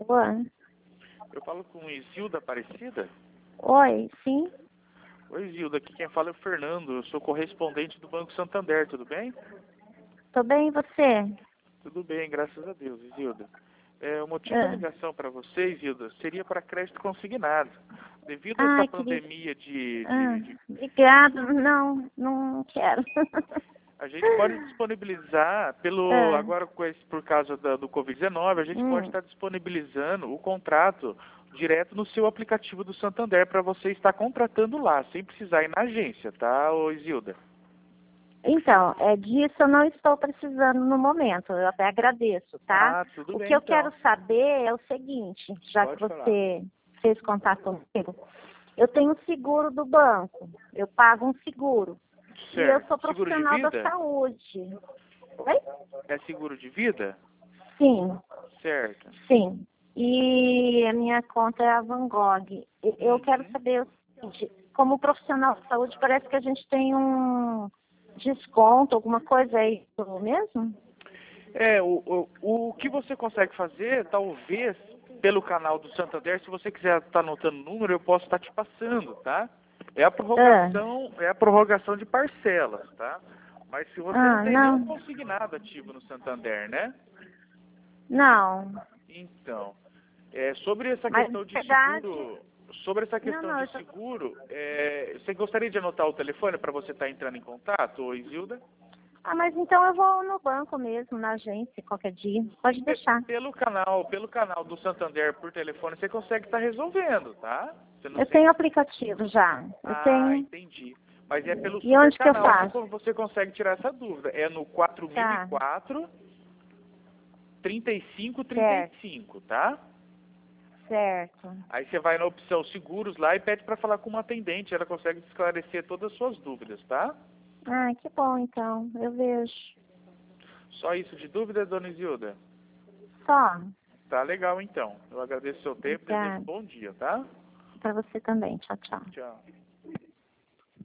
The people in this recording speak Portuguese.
Boa. Eu falo com Isilda Aparecida? Oi, sim? Oi, Isilda, aqui quem fala é o Fernando, eu sou correspondente do Banco Santander, tudo bem? Tô bem, e você? Tudo bem, graças a Deus, Isilda. O motivo da Ah, ligação para você, Isilda, seria para crédito consignado. Devido a essa queria... pandemia de Obrigada. Não, não quero. a gente pode disponibilizar Ah, agora por causa do Covid-19, a gente pode hum. estar disponibilizando o contrato direto no seu aplicativo do Santander para você estar contratando lá, sem precisar ir na agência, tá, ô Isilda? Então, disso eu não estou precisando no momento. Eu até agradeço, tá? Ah, tudo O bem que eu então. quero saber é o seguinte, já que Pode falar. você fez contato comigo. Eu tenho um seguro do banco. Eu pago um seguro. E eu sou Certo. Seguro de profissional da vida? saúde. Oi? É seguro de vida? Sim, Certo. sim. E a minha conta é a Van Gogh. Eu quero Uhum. saber o seguinte, como profissional de saúde, parece que a gente tem um desconto, alguma coisa aí mesmo? O que você consegue fazer, talvez, pelo canal do Santander, se você quiser estar anotando o número, eu posso estar te passando, tá? Ah, É a prorrogação de parcelas, tá? Mas se você não tem nenhum não. consignado ativo no Santander, né? Não. Então, sobre essa Mas, na questão de verdade, seguro, sobre essa não, questão não. de seguro, você gostaria de anotar o telefone para você estar entrando em contato, ô Isilda? Mas então eu vou no banco mesmo, na agência, qualquer dia. Pode deixar. Pelo canal do Santander por telefone, você consegue estar resolvendo, tá? Você não Eu tem. tenho aplicativo já. Eu Ah, tenho. entendi. Mas é pelo E super onde que eu canal que faço? você consegue tirar essa dúvida. É no Tá, 4004 certo, 3535, tá? certo. Aí você vai na opção seguros lá e pede para falar com uma atendente, ela consegue esclarecer todas as suas dúvidas, tá? Que bom então. Eu vejo. Só isso de dúvida, dona Isilda? Só. Tá legal então. Eu agradeço o seu tempo e desejo um Obrigada. bom dia, tá? Para você também. Tchau, tchau. Tchau.